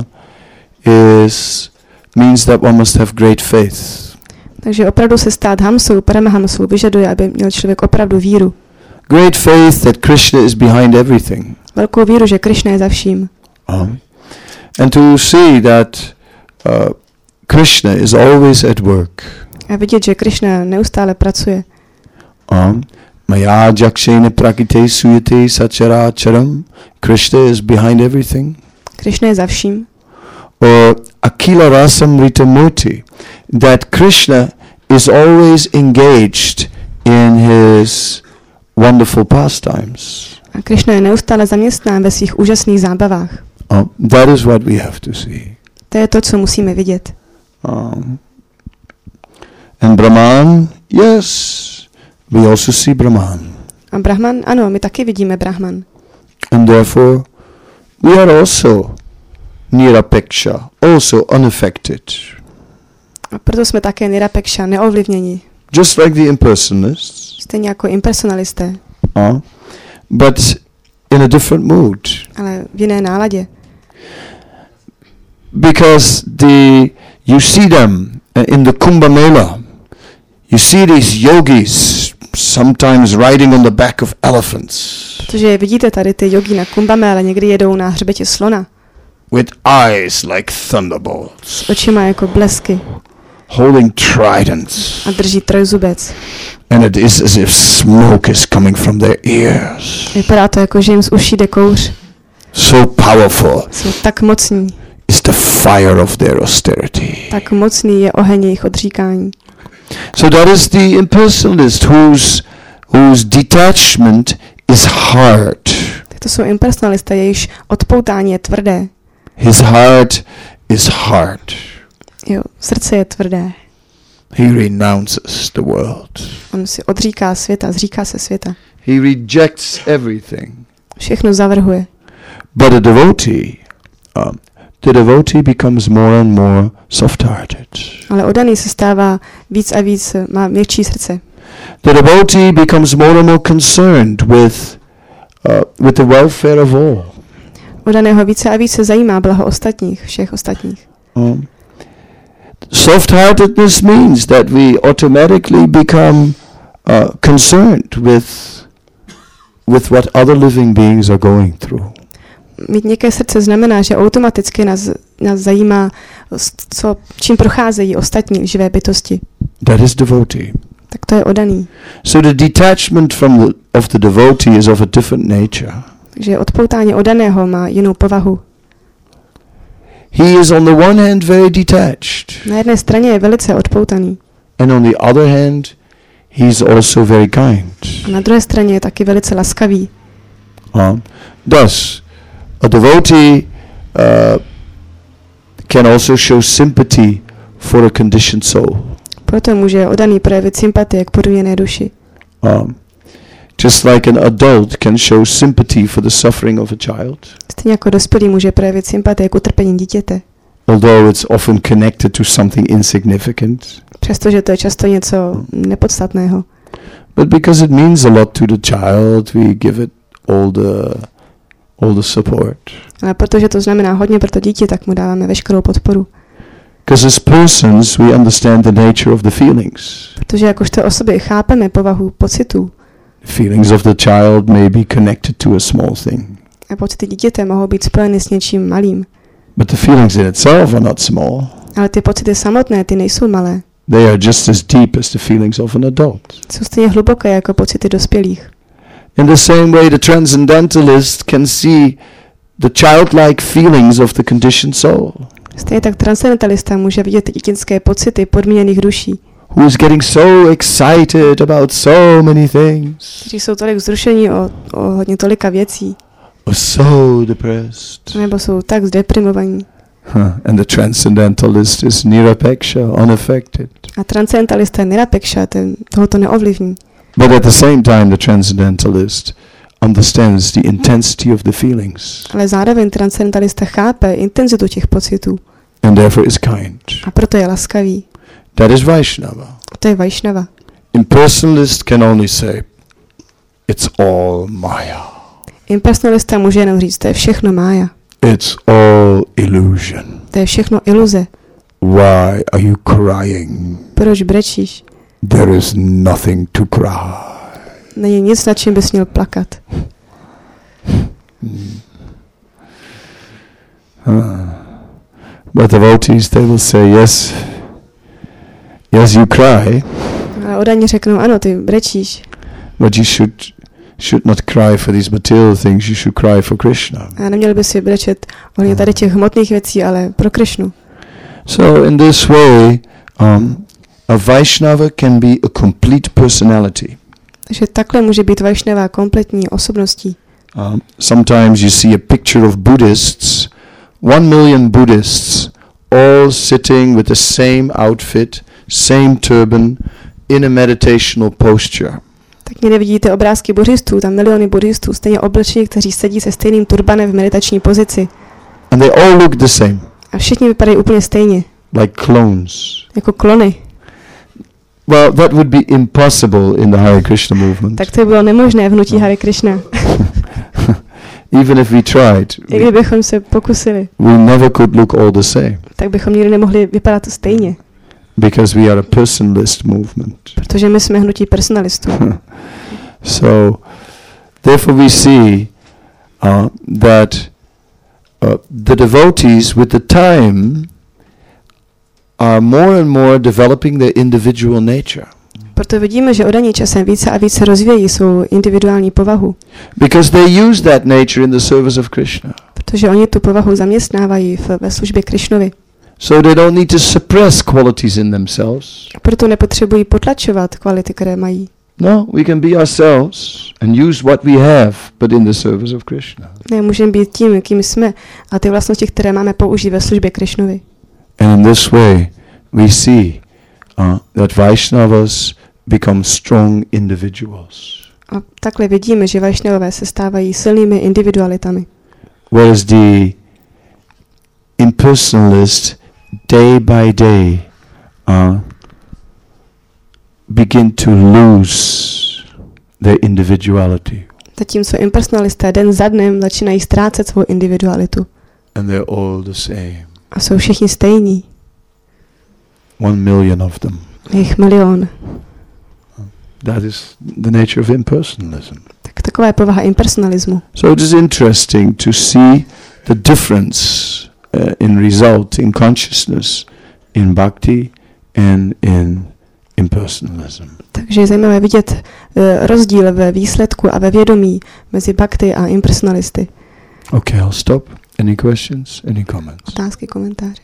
means that one must have great faith. Takže opravdu se stát Hamsou, Paramahamsou vyžaduje, aby měl člověk opravdu víru. Great faith that Krishna is behind everything. Velkou víru, že Krishna je za vším. And to see that Krishna is always at work. A vidět, že Krishna neustále pracuje. Maya jakshena prakite suyate sacharacharam. Krishna is behind everything. Krishna je za vším. Or akila rasamrita murti. That Krishna is always engaged in his wonderful pastimes. A Krishna je neustále zaměstnán ve svých úžasných zábavách. That is what we have to see. To je to, co musíme vidět. And Brahman, yes, we also see Brahman. A Brahman, ano, my taky vidíme Brahman. And therefore, we are also nirapeksha, also unaffected. A proto jsme také nirapeksha, neovlivněni. Just like the impersonalists. Stejně jako impersonalisté. But in a different mood. Ale v jiné náladě. Because you see them in the Kumbh Mela. You see these yogis sometimes riding on the back of elephants. Protože vidíte tady ty jogi na Kumbh Mela, někdy jedou na hřbetě slona. With eyes like thunderbolts. S očima jako blesky. Holding tridents. A drží trojzubec. And it is as if smoke is coming from their ears. Vypadá to jako, že jim z uší jde kouř. So powerful. Jsou tak mocní. Is the fire of their austerity. Tak mocný je oheň jejich odříkání. So that is the impersonalist whose detachment is hard. To jsou impersonalisté, jejichž odpoutání je tvrdé. His heart is hard. Jo, srdce je tvrdé. He renounces the world. On si odříká světa, zříká se světa. He rejects everything. Všechno zavrhuje. But a devotee becomes more and more soft-hearted. Ale oddaný se stává víc a víc, má měkčí srdce. The devotee becomes more and more concerned with the welfare of all. Oddaného více a více zajímá blaho ostatních, všech ostatních. Soft-heartedness means that we automatically become concerned with what other living beings are going through. Mít měkké srdce znamená, že automaticky nás zajímá, čím procházejí ostatní živé bytosti. That is devotee. Tak to je oddaný. So the detachment of the devotee is of a different nature. Takže odpoutání oddaného má jinou povahu. He is on the one hand very detached. Na jedné straně je velice odpoutaný. And on the other hand, he is also very kind. A na druhé straně je taky velice laskavý. Thus, a devotee can also show sympathy for a conditioned soul. Proto může oddaný projevit sympatie k podmíněné duši. Just like an adult can show sympathy for the suffering of a child. Stejně jako dospělý může projevit sympatie k utrpení dítěte. Although it's often connected to something insignificant. Přestože to je často něco nepodstatného. But because it means a lot to the child, we give it all the support. Ale protože to znamená hodně pro to dítě, tak mu dáváme veškerou podporu. Because as persons we understand the nature of the feelings. Protože jakožto osoby chápeme povahu pocitů. Feelings of the child may be connected to a small thing. A pocity dítěte mohou být spojeny s něčím malým. But the feelings in itself are not small. Ale ty pocity samotné, ty nejsou malé. They are just as deep as the feelings of an adult. Jsou stejně hluboké jako pocity dospělých. In the same way, the transcendentalist can see the childlike feelings of the conditioned soul. Stejně tak transcendentalista může vidět dětinské pocity podmíněných duší. who is getting so excited about so many things, kteří jsou tolik vzrušení o hodně tolika věcí, or so depressed. nebo jsou tak zdeprimovaní. And the transcendentalist is nirapeksha, unaffected. A transcendentalista je nirapeksha, ten tohoto neovlivní. But at the same time, the transcendentalist understands the intensity of the feelings. Ale zároveň transcendentalista chápe intenzitu těch pocitů. And therefore is kind. A proto je laskavý. That is Vaishnava. To je Vaishnava. Impersonalist can only say, it's all Maya. Impersonalista může jenom říct, to je všechno mája. It's all illusion. To je všechno iluze. Why are you crying? Proč brečíš? There is nothing to cry. Není nic, na čím bys měl plakat. But the devotees, they will say, yes, you cry. Ale odaní řeknou, ano, ty brečíš. But you should not cry for these material things, you should cry for Krishna. A neměl by si brečet ohledně tady těch hmotných věcí, ale pro Krišnu. So in this way, a Vaishnava can be a complete personality. Takže takhle může být Vaishnava kompletní osobností. Sometimes you see a picture of Buddhists, 1 million Buddhists, all sitting with the same outfit, same turban, in a meditational posture. Tak někde vidíte obrázky buddhistů, tam miliony buddhistů, stejně oblečení, kteří sedí se stejným turbanem v meditační pozici. And they all look the same. A všichni vypadají úplně stejně. Like clones. Jako klony. Well, that would be impossible in the Hare Krishna movement. Tak to bylo nemožné v hnutí Hare Krishna. Even if we tried, I kdybychom se pokusili, we never could look all the same. tak bychom nikdy nemohli vypadat stejně. Because we are a personalist movement. Protože my jsme hnutí personalistů. So, therefore we see that the devotees with the time are more and more developing their individual nature. Proto vidíme, že odaní časem více a více rozvíjí svou individuální povahu. Because they use that nature in the service of Krishna. Protože oni tu povahu zaměstnávají ve službě Krišnovi. So they don't need to suppress qualities in themselves. Proto nepotřebují potlačovat kvality, které mají. No, we can be ourselves and use what we have, but in the service of Krishna. Ne, můžeme být tím, kým jsme, a ty vlastnosti, které máme, použít ve službě Krišnovi. And in this way, we see that Vaishnavas become strong individuals. A takhle vidíme, že Vaishnavové se stávají silnými individualitami. Whereas the impersonalists, day by day, begin to lose their individuality. Zatímco impersonalisté den za dnem začínají ztrácet svou individualitu. And they're all the same. A jsou všichni stejní. 1 million of them. Jich milion. That is the nature of impersonalism. Tak taková je povaha impersonalismu. So it is interesting to see the difference in result, in consciousness, in bhakti and in impersonalism. Takže je zajímavé vidět rozdíl ve výsledku a ve vědomí mezi bhakti a impersonalisty. Okay, I'll stop. Any questions? Any comments? Otázky, komentáře.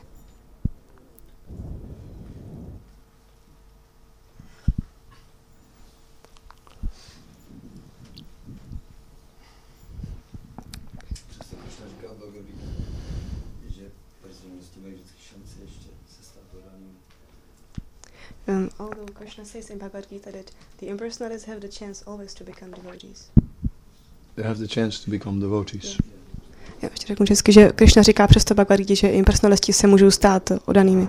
Although Krishna says in Bhagavad Gita that the impersonalists have the chance always to become devotees. They have the chance to become devotees. Já ještě řeknu česky, že Krishna říká přesto Bhagavad Gita, že impersonalisti se můžou stát odanými.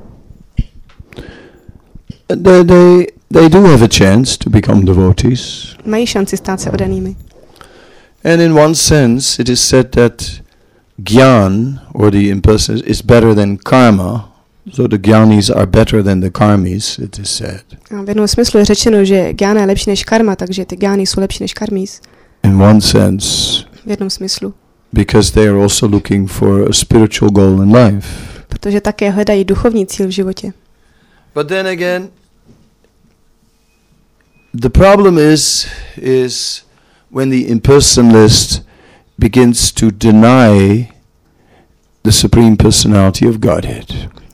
They do have a chance to become devotees. Mají šanci stát se odanými. And in one sense, it is said that Gyan, or the impersonalist, is better than karma. So the Gyanis are better than the karmis, it is said. V jednom smyslu je řečeno, že Gyana je lepší než karma, takže ty Gyani jsou lepší než karmis. In one sense. V jednom smyslu. Because they are also looking for a spiritual goal in life. Protože také hledají duchovní cíl v životě. But then again, the problem is when the impersonalist begins to deny the Supreme Personality of Godhead.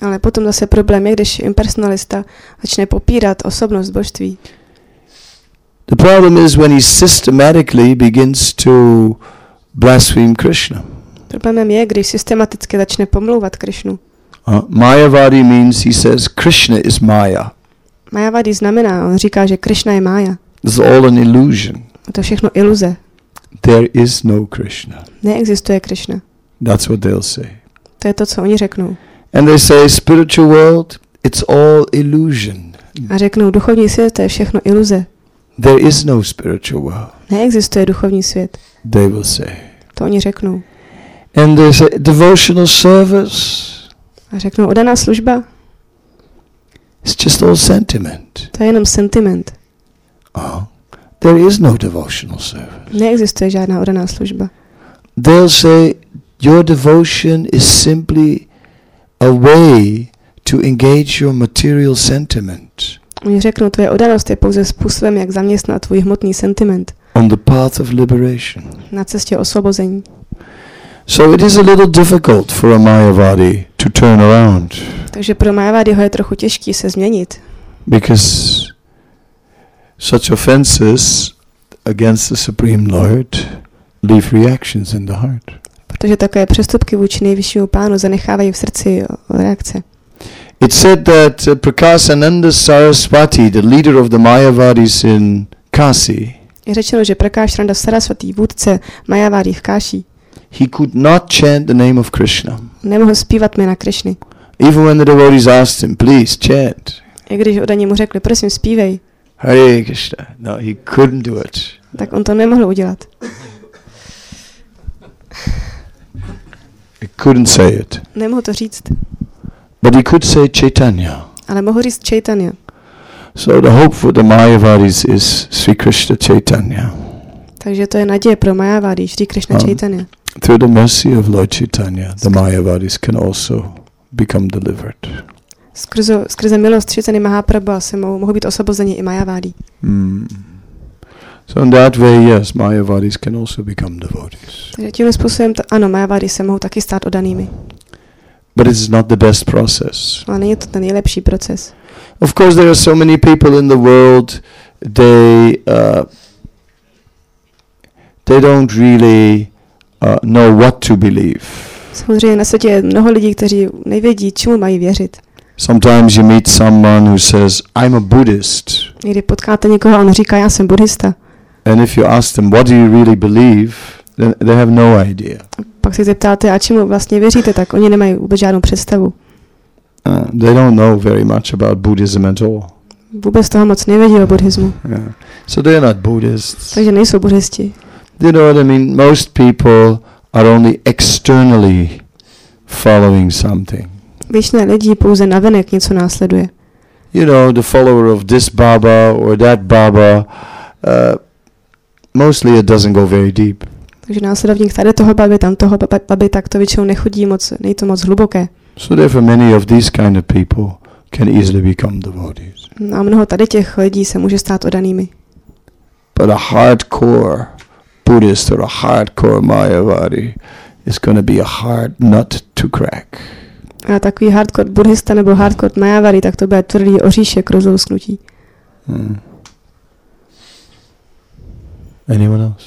Ale potom zase problém je, když impersonalista začne popírat osobnost božství. The problem is when he systematically begins to blaspheme Krishna. Problémem je, když systematicky začne pomlouvat Krišnu. Mayavadi means he says Krishna is Maya. Mayavadi znamená, on říká, že Krišna je Mája. It's all an illusion. To je všechno iluze. There is no Krishna. Neexistuje Krišna. That's what they'll say. To je to, co oni řeknou. And they say spiritual world, it's all illusion. A řeknou, duchovní svět, to je všechno iluze. There is no spiritual world. Neexistuje duchovní svět. They will say. To oni řeknou. And they say devotional service. A řeknou, oddaná služba, It's just all sentiment. to je jenom sentiment. There is no devotional service. Neexistuje žádná oddaná služba. They'll say your devotion is simply a way to engage your material sentiment Oni řeknou, tvoje oddanost je pouze způsobem, jak zaměstnat tvůj hmotný sentiment on the path of liberation. na cestě osvobození. So it is a little difficult for a Mayavadi to turn around Takže pro Mayavadiho je trochu těžký se změnit, because such offenses against the Supreme Lord leave reactions in the heart. protože takové přestupky vůči nejvyššímu pánu zanechávají v srdci reakce. It said that Prakasananda Saraswati, the leader of the Mayavadis in Kasi, Je řečeno, že Prakashananda Saraswati, vůdce Mayavadi v Káši, he could not chant the name of Krishna. nemohl zpívat jména Krišny. Even when the devotees asked him, please chant I když oddaní mu řekli, prosím, zpívej, Hare Krishna, no, he couldn't do it. tak on to nemohl udělat. He couldn't say it. Nemohl to říct, But he could say Chaitanya. ale mohl říct Chaitanya. So the hope for the Mayavadis is Sri Krishna Chaitanya. Takže to je naděje pro Mayavadi, Sri Krishna Chaitanya. Through the mercy of Lord Chaitanya, the Mayavadis can also become delivered. Skrze milost Chaitanya Mahaprabhu se mohou být osvobozeni i Mayavadi. So in that way, yes, Mayavadis can also become devotees. Takže tímhle způsobem, ano, Mayavadi se mohou taky stát oddanými. But it's not the best process. Ale není to ten nejlepší proces. Of course, there are so many people in the world, they don't really know what to believe. Samozřejmě na světě je mnoho lidí, kteří nevědí, čemu mají věřit. Sometimes you meet someone who says, I'm a Buddhist. Někdy potkáte někoho a on říká, já jsem buddhista. And if you ask them, what do you really believe, then they have no idea. Pak se zeptáte, a čemu vlastně věříte, tak oni nemají vůbec žádnou představu. They don't know very much about Buddhism at all. Vůbec toho moc nevědí o buddhismu. Yeah. So they're not Buddhists. Takže nejsou buddhisti. You know what I mean? Most people are only externally following something. Většina lidí pouze navenek něco následuje. You know, the follower of this Baba or that Baba, mostly it doesn't go very deep. Takže následovník tady toho baby, tam toho baby, tak to většinou nechodí moc, není to moc hluboké. So therefore many of these kind of people can easily become devotees. No a mnoho tady těch lidí se může stát oddanými. But a hardcore Buddhist or a hardcore Mayavadi is going to be a hard nut to crack. A takový hardcore buddhista nebo hardcore Mayavadi, tak to bude tvrdý oříšek rozlousknutí. Anyone else?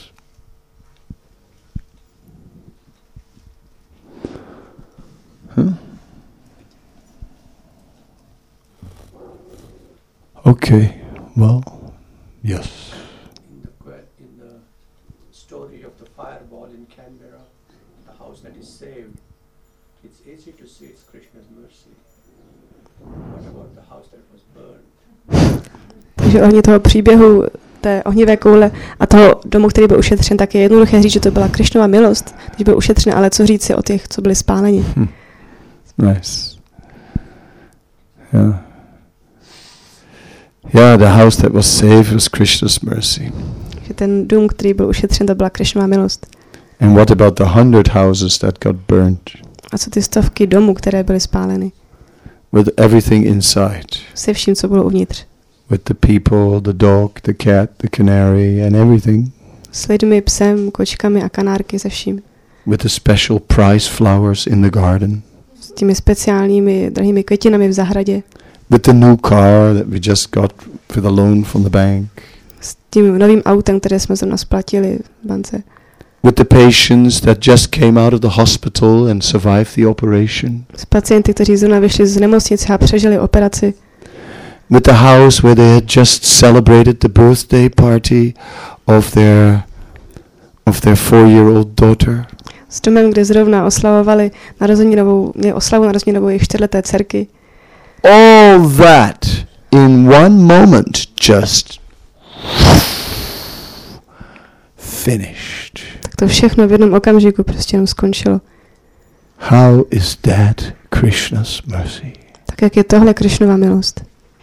Okay, well, yes. In the story of the fireball in Canberra, the house that is saved, it's easy to see it's Krishna's mercy. What about the house that was burned? Takže ohně toho příběhu té ohnivé koule a toho domu, který byl ušetřen, tak je jednoduché říct, že to byla Krišnova milost, když byl ušetřen, ale co říct si o těch, co byli spáleni. Nice. Yeah. Yeah, the house that was saved was Krishna's mercy. Že ten dům, který byl ušetřen, to byla Krišnova milost. And what about the 100 houses that got burned? A co ty stovky domů, které byly spáleny? With everything inside. Se vším, co bylo uvnitř. With the people, the dog, the cat, the canary and everything. S lidmi, psem, kočkami a kanárky, se vším. With the special prize flowers in the garden. těmi speciálními drahými květinami v zahradě, with the new car that we just got with a loan from the bank, s tím novým autem, které jsme zrovna splatili v bance, with the patients that just came out of the hospital and survived the operation, s pacienty, kteří zrovna vyšli z nemocnice a přežili operaci, with the house where they had just celebrated the birthday party of their 4-year-old daughter. s domem, kde zrovna oslavovali oslavu narozeninovou jejich 4leté dcerky. All that in one moment just finished. Tak to všechno v jednom okamžiku prostě jenom skončilo. How is that Krishna's mercy? Tak jak je tohle Krishnova milost?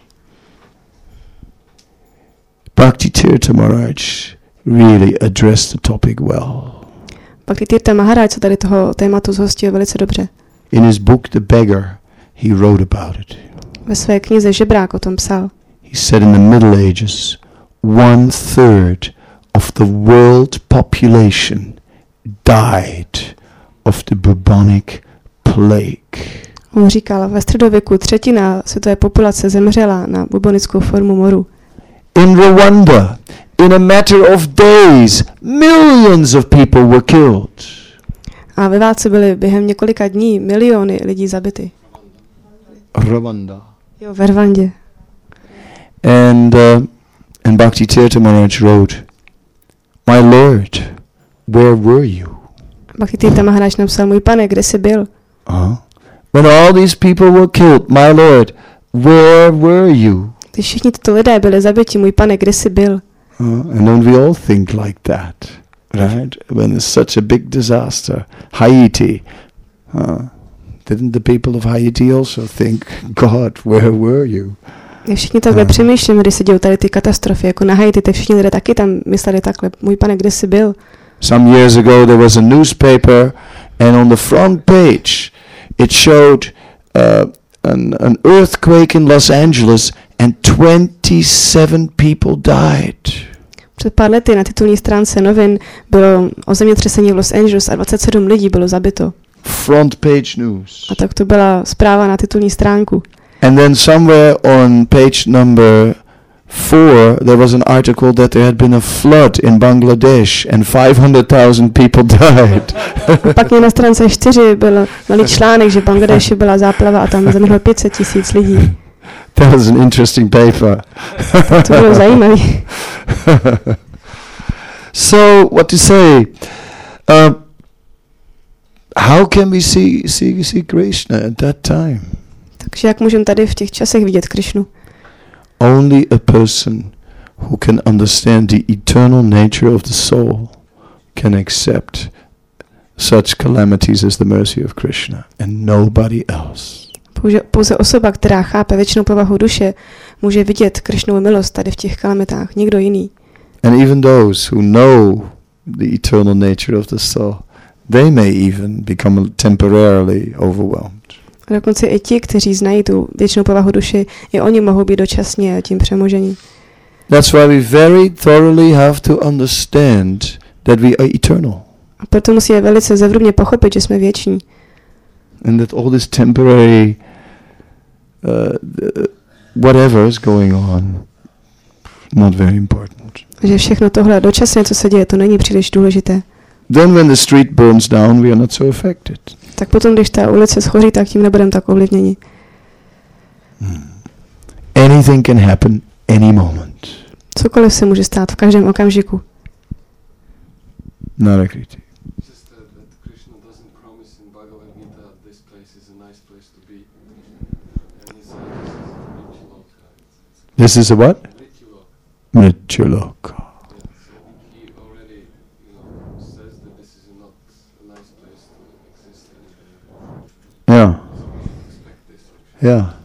Bhakti Tirtha Maharaj really addressed the topic well. Bhakti Tirtha Maharaj se tady toho tématu zhostil velice dobře. In his book The Beggar, he wrote about it. Ve své knize Žebrák o tom psal. He said in the Middle Ages, 1/3 of the world population died of the bubonic plague. On říkal, ve středověku 1/3 světové populace zemřela na bubonickou formu moru. In Rwanda, in a matter of days, millions of people were killed. A ve válce byly během několika dní miliony lidí zabity. Rwanda. Jo, ve Rwandě. And Bhakti Tirtha Maharaj wrote, "My Lord, where were you?" Bhakti Tirtha Maharaj napsal, můj pane, kde jsi byl? When all these people were killed, my Lord, where were you? Když všichni tyto lidé byli zabiti, můj pane, kde jsi byl? And don't we all think like that, right? When there's such a big disaster, Haiti. Didn't the people of Haiti also think, God, where were you? My všichni takhle přemýšlíme, když se dějou tady ty katastrofy, jako na Haiti, tak všichni lidé taky tam mysleli takhle, můj pane, kde jsi byl? Some years ago there was a newspaper and on the front page it showed an earthquake in Los Angeles and 27 people died. Před pár lety na titulní stránce novin bylo o zemětřesení v Los Angeles a 27 lidí bylo zabito. Front page news. A tak to byla zpráva na titulní stránku. And then somewhere on page number 4 there was an article that there had been a flood in Bangladesh and 500,000 people died. A pak na stránce 4 byl malý článek, že v Bangladeši byla záplava a tam zemřelo 500 000 lidí. That was an interesting paper. To bylo zajímavé. So, what to say? How can we see Krishna at that time? Takže jak můžeme tady v těch časech vidět Krishnu? Only a person who can understand the eternal nature of the soul can accept such calamities as the mercy of Krishna, and nobody else. Pouze osoba, která chápe věčnou povahu duše, může vidět Krishnovu milost tady v těch kalamitách, nikdo jiný. And even those who know the eternal nature of the soul, they may even become temporarily overwhelmed. A dokonce i ti, kteří znají tu věčnou povahu duši, i oni mohou být dočasně tím přemožení. That's why we very thoroughly have to understand that we are eternal. A proto musíme velice zevrubně pochopit, že jsme věční. And that all this temporary whatever is going on, not very important. Že všechno tohle dočasné, co se děje, to není příliš důležité. Then when the street burns down, we are not so affected. Tak potom, když ta ulice schoří, tak tím nebudeme tak ovlivněni. Anything can happen any moment. Cokoliv se může stát v každém okamžiku. Narakriti. This is a what? Mrityuloka. Yeah. Yeah.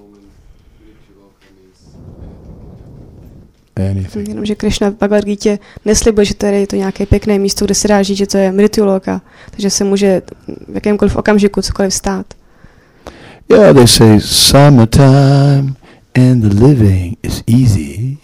Anything. Jenomže Krishna v Bhagavad Gita neslibuje, že tady je to nějaké pěkné místo, kde se dá žít, že to je Mrityuloka, takže se může v jakémkoliv okamžiku cokoliv stát. Yeah, they say summertime and the living is easy.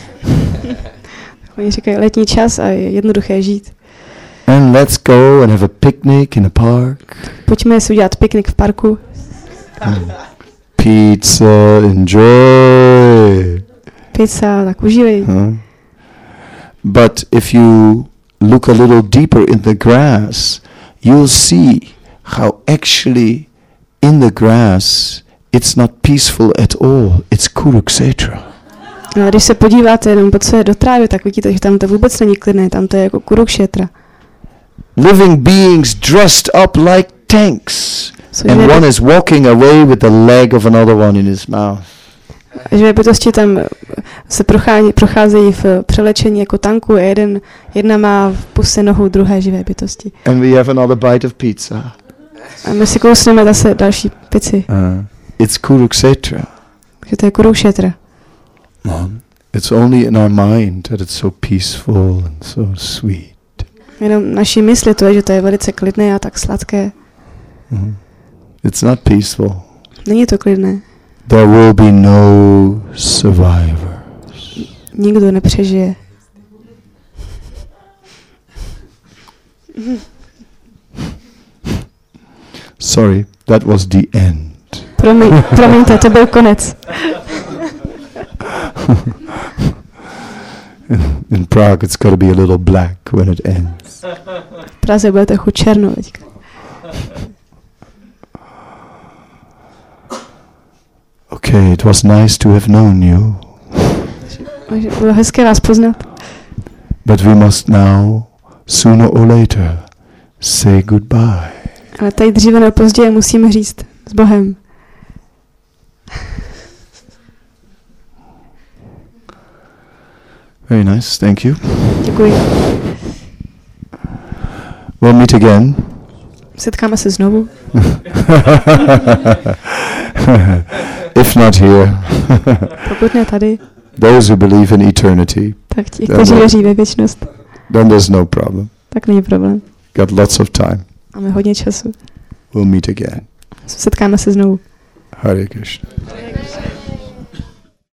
Oni říkají letní čas a je jednoduché žít. And let's go and have a picnic in a park. Pojďme si udělat piknik v parku. Pizza, enjoy. Pizza, tak užívej. But if you look a little deeper in the grass, you'll see how actually in the grass it's not peaceful at all. It's Kurukshetra. No, když se podíváte jenom po co je do trávy, tak vidíte, že tam to vůbec není klidné, tam to je jako Kurukshetra. Living beings dressed up like tanks. And one is walking away with the leg of another one in his mouth. Živé bytosti tam se procházejí v přelečení jako tanku a jedna má v puse nohu druhé živé bytosti. And we have another bite of pizza. A my si kousneme zase další pici. It's Kurukshetra. Že to je Kurukshetra. It's only in our mind that it's so peaceful and so sweet. Jenom naší mysli to je, že to je velice klidné a tak sladké. It's not peaceful. Není to klidné. There will be no survivors. Nikdo nepřežije. Sorry, that was the end. Promiňte, to byl konec. In Prague it's got to be a little black when it ends. V Praze bude trochu černo teďka. Okay, it was nice to have known you. Bylo hezké vás poznat. But we must now, sooner or later, say goodbye. Ale tady dříve nebo později musíme říct s Bohem. Very nice, thank you. Děkuji. We'll meet again. Setkáme se znovu. If not here. Pokud ne tady. Those who believe in eternity. Tak ti, kteří věří ve věčnost. Then there's no problem. Tak není problém. Got lots of time. Máme hodně času. We'll meet again. Setkáme se znovu. Hare Krishna.